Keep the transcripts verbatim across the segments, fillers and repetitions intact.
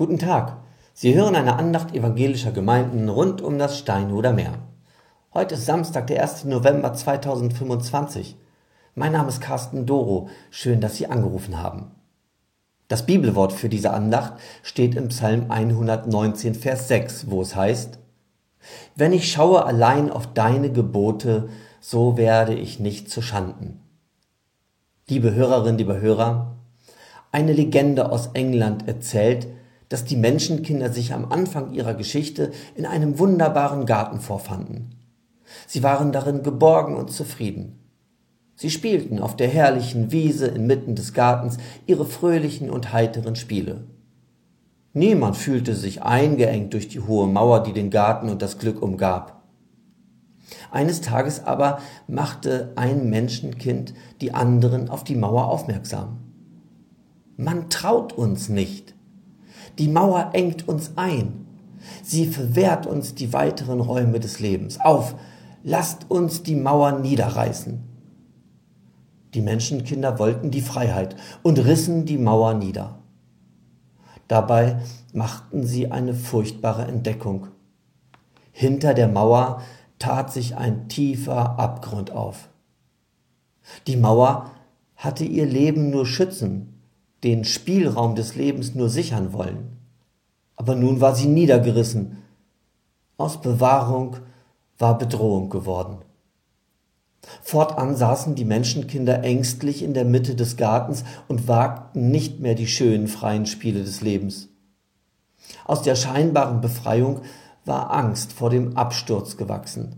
Guten Tag, Sie hören eine Andacht evangelischer Gemeinden rund um das Steinhuder Meer. Heute ist Samstag, der erste November zweitausendfünfundzwanzig. Mein Name ist Carsten Doro, schön, dass Sie angerufen haben. Das Bibelwort für diese Andacht steht im Psalm hundertneunzehn, Vers sechs, wo es heißt: Wenn ich schaue allein auf deine Gebote, so werde ich nicht zu Schanden. Liebe Hörerinnen, liebe Hörer, eine Legende aus England erzählt, dass die Menschenkinder sich am Anfang ihrer Geschichte in einem wunderbaren Garten vorfanden. Sie waren darin geborgen und zufrieden. Sie spielten auf der herrlichen Wiese inmitten des Gartens ihre fröhlichen und heiteren Spiele. Niemand fühlte sich eingeengt durch die hohe Mauer, die den Garten und das Glück umgab. Eines Tages aber machte ein Menschenkind die anderen auf die Mauer aufmerksam. Man traut uns nicht. Die Mauer engt uns ein. Sie verwehrt uns die weiteren Räume des Lebens. Auf, lasst uns die Mauer niederreißen. Die Menschenkinder wollten die Freiheit und rissen die Mauer nieder. Dabei machten sie eine furchtbare Entdeckung. Hinter der Mauer tat sich ein tiefer Abgrund auf. Die Mauer hatte ihr Leben nur schützen, den Spielraum des Lebens nur sichern wollen. Aber nun war sie niedergerissen. Aus Bewahrung war Bedrohung geworden. Fortan saßen die Menschenkinder ängstlich in der Mitte des Gartens und wagten nicht mehr die schönen freien Spiele des Lebens. Aus der scheinbaren Befreiung war Angst vor dem Absturz gewachsen.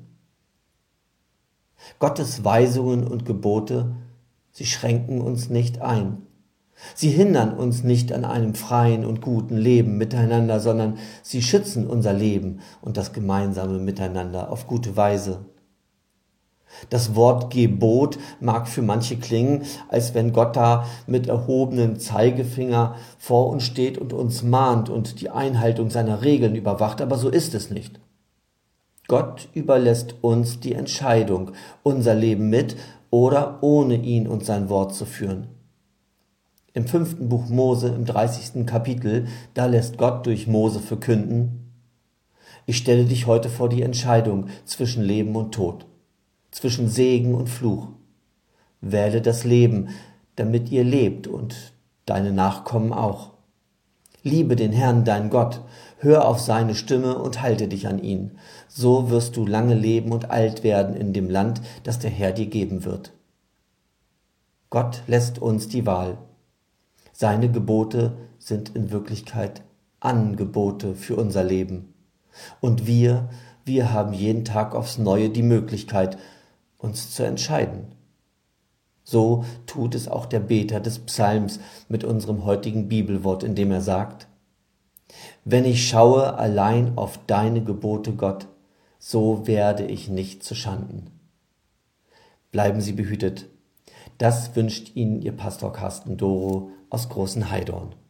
Gottes Weisungen und Gebote, sie schränken uns nicht ein. Sie hindern uns nicht an einem freien und guten Leben miteinander, sondern sie schützen unser Leben und das gemeinsame Miteinander auf gute Weise. Das Wort Gebot mag für manche klingen, als wenn Gott da mit erhobenem Zeigefinger vor uns steht und uns mahnt und die Einhaltung seiner Regeln überwacht, aber so ist es nicht. Gott überlässt uns die Entscheidung, unser Leben mit oder ohne ihn und sein Wort zu führen. Im fünften Buch Mose, im dreißigsten Kapitel, da lässt Gott durch Mose verkünden: Ich stelle dich heute vor die Entscheidung zwischen Leben und Tod, zwischen Segen und Fluch. Wähle das Leben, damit ihr lebt und deine Nachkommen auch. Liebe den Herrn, dein Gott, hör auf seine Stimme und halte dich an ihn. So wirst du lange leben und alt werden in dem Land, das der Herr dir geben wird. Gott lässt uns die Wahl. Seine Gebote sind in Wirklichkeit Angebote für unser Leben. Und wir, wir haben jeden Tag aufs Neue die Möglichkeit, uns zu entscheiden. So tut es auch der Beter des Psalms mit unserem heutigen Bibelwort, in dem er sagt: Wenn ich schaue allein auf deine Gebote, Gott, so werde ich nicht zu Schanden. Bleiben Sie behütet. Das wünscht Ihnen Ihr Pastor Carsten Doro aus Großen Heidorn.